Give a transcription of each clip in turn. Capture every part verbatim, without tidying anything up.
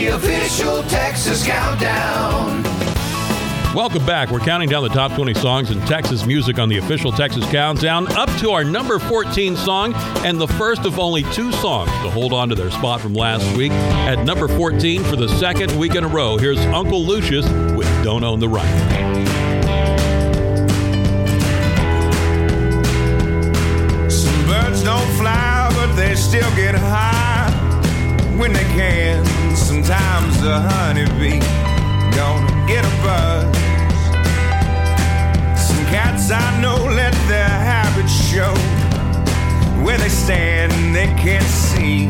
the official Texas Countdown. Welcome back. We're counting down the top twenty songs in Texas music on the official Texas Countdown, up to our number fourteen song, and the first of only two songs to hold on to their spot from last week. At number fourteen for the second week in a row, here's Uncle Lucius with Don't Own the Right. Some birds don't fly, but they still get high when they can. Sometimes the honeybee gonna get a buzz. Some cats I know let their habits show where they stand and they can't seem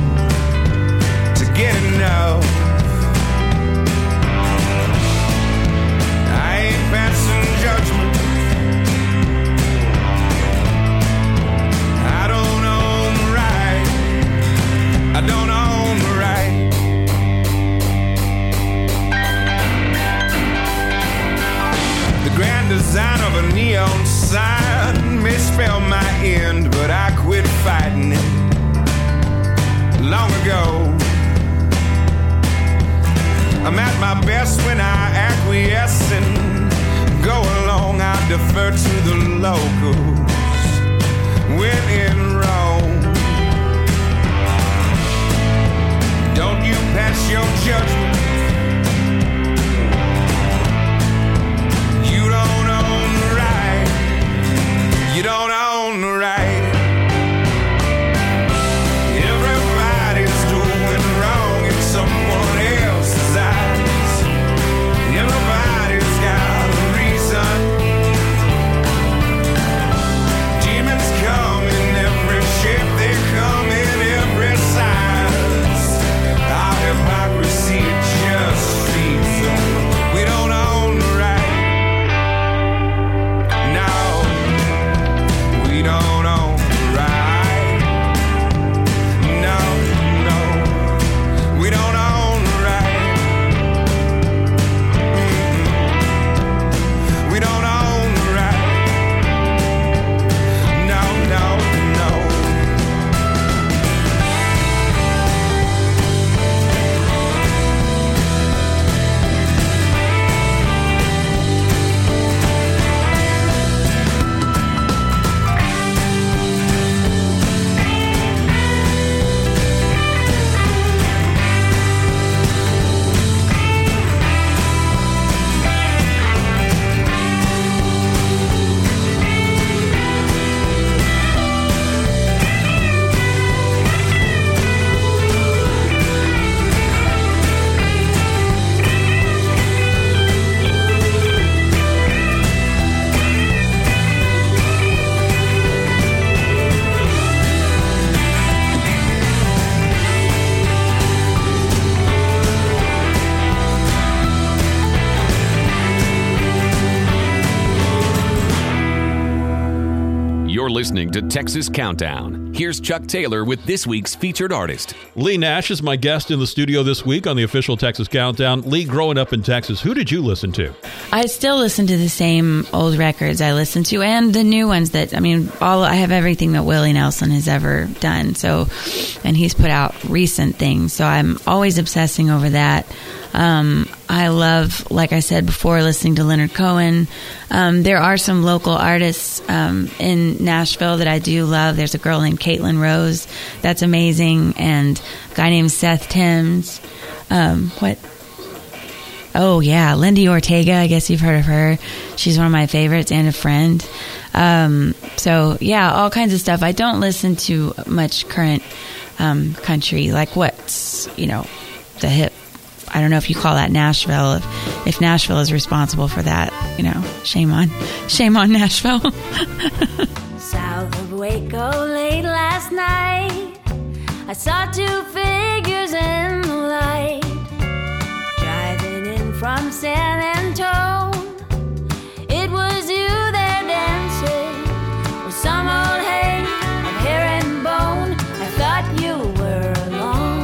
to get enough. I ain't passing judgment. I don't own the right. I don't own the right. The grand design of a neon sign may spell my end, but I quit fighting it long ago. I'm at my best when I acquiesce and go along. I defer to the locals when in Rome. Don't you pass your judgment. You don't own the right. You don't own the right. Everybody's doing wrong in someone else's eyes. Everybody's got a reason. Demons come in every shape, they come in every size. Our hypocrisy just feeds them. We don't own the right. We don't own the right. No, no, we don't own the right. Mm-hmm. We don't own the right. No, no, no. You're listening to Texas Countdown. Here's Chuck Taylor with this week's featured artist. Lee Nash is my guest in the studio this week on the official Texas Countdown. Lee, growing up in Texas, who did you listen to? I still listen to the same old records I listen to and the new ones that, I mean, all I have everything that Willie Nelson has ever done. So, and he's put out recent things. So I'm always obsessing over that. Um, I love, like I said before, listening to Leonard Cohen. Um, there are some local artists um, in Nashville that I do love. There's a girl named Caitlin Rose that's amazing, and a guy named Seth Timms. Um, what? Oh, yeah, Lindy Ortega. I guess you've heard of her. She's one of my favorites and a friend. Um, so, yeah, all kinds of stuff. I don't listen to much current um, country, like what's, you know, the hip. I don't know if you call that Nashville. If, if Nashville is responsible for that, you know, shame on, shame on Nashville. South of Waco late last night, I saw two figures in the light, driving in from San Antone. It was you there dancing with some old hate of hair and bone. I thought you were alone.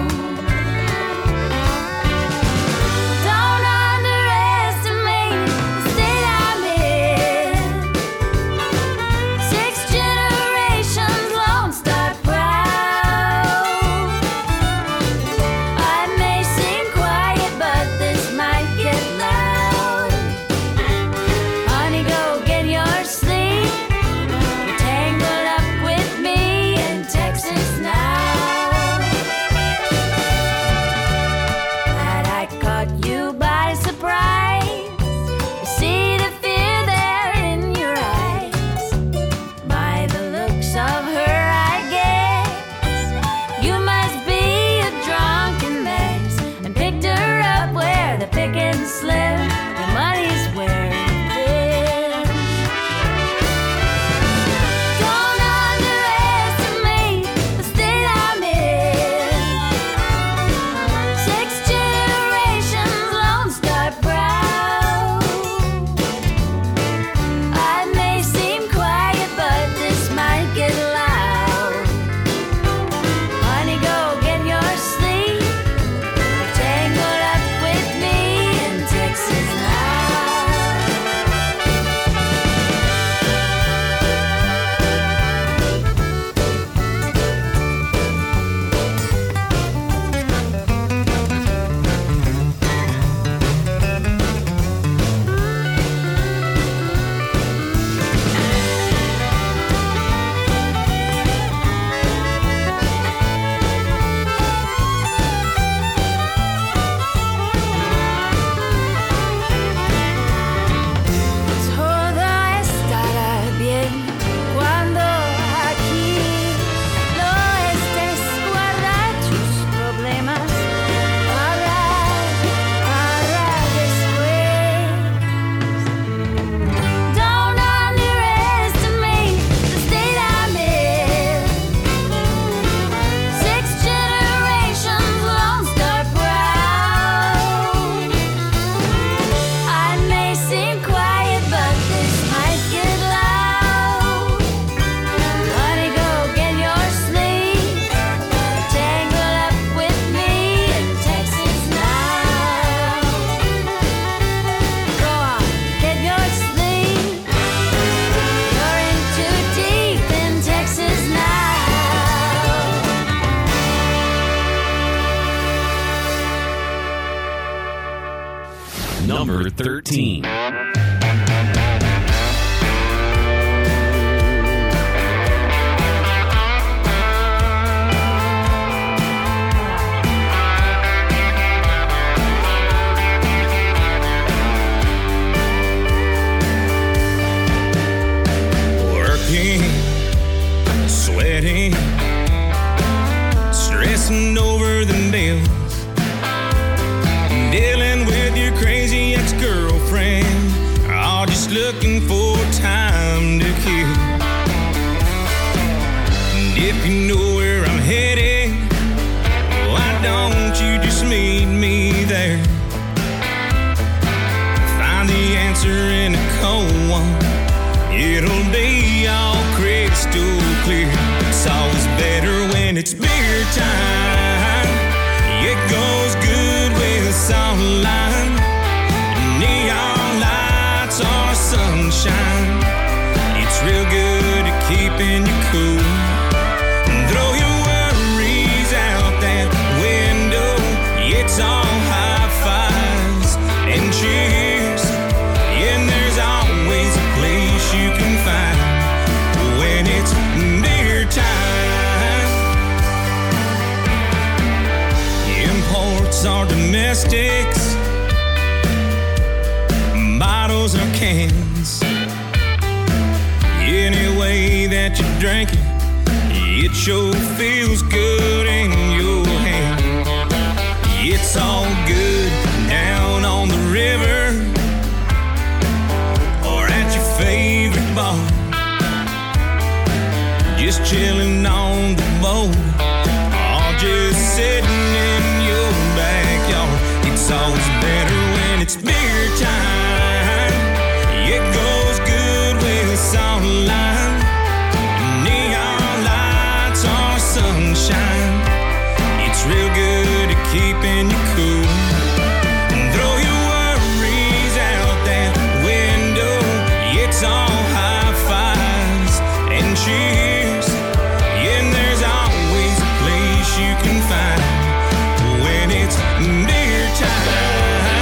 number thirteen. Sweating, stressing over the bills, dealing with your crazy ex-girlfriend, all just looking for time to kill. And if you know where I'm headed, why don't you just meet me there? Find the answer in a cold one. It'll be all crystal clear. It's always better when it's beer time. It goes good with sunlight, neon lights or sunshine. It's real good at keeping you cool. Throw your worries out that window. It's all high fives and cheers. And there's always a place you can find when it's beer time. Imports or domestics, bottles or cans, any way that you drink it, it sure feels good in your hand. It's all good down on the river or at your favorite bar, just chilling on the boat, or just sitting in your backyard. It's always better when it's beer time. It goes good with sunlight, neon lights or sunshine. It's real good at keeping you cool. Throw your worries out that window. It's all high fives and cheers. And there's always a place you can find when it's beer time.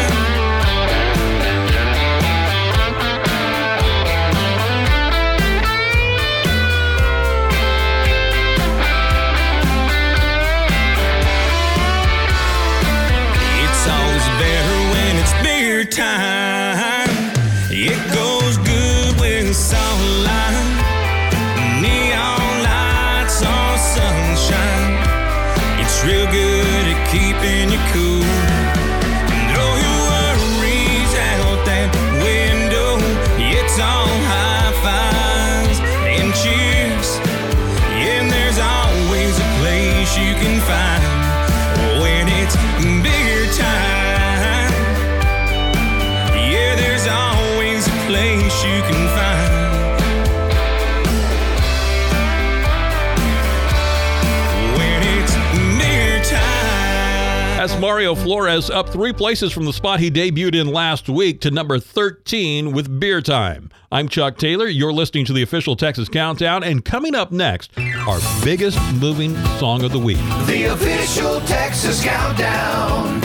It's always better when it's beer time. It goes good with sunlight, neon lights or sunshine. It's real good at keeping you cool. Throw your worries out that window. It's all high fives and cheers. And there's always a place you can find when it's beer time. Yeah, there's always a place you can find when it's beer time. That's Mario Flores, up three places from the spot he debuted in last week to number thirteen with Beer Time. I'm Chuck Taylor. You're listening to the official Texas Countdown, and coming up next, our biggest moving song of the week. The official Texas Countdown.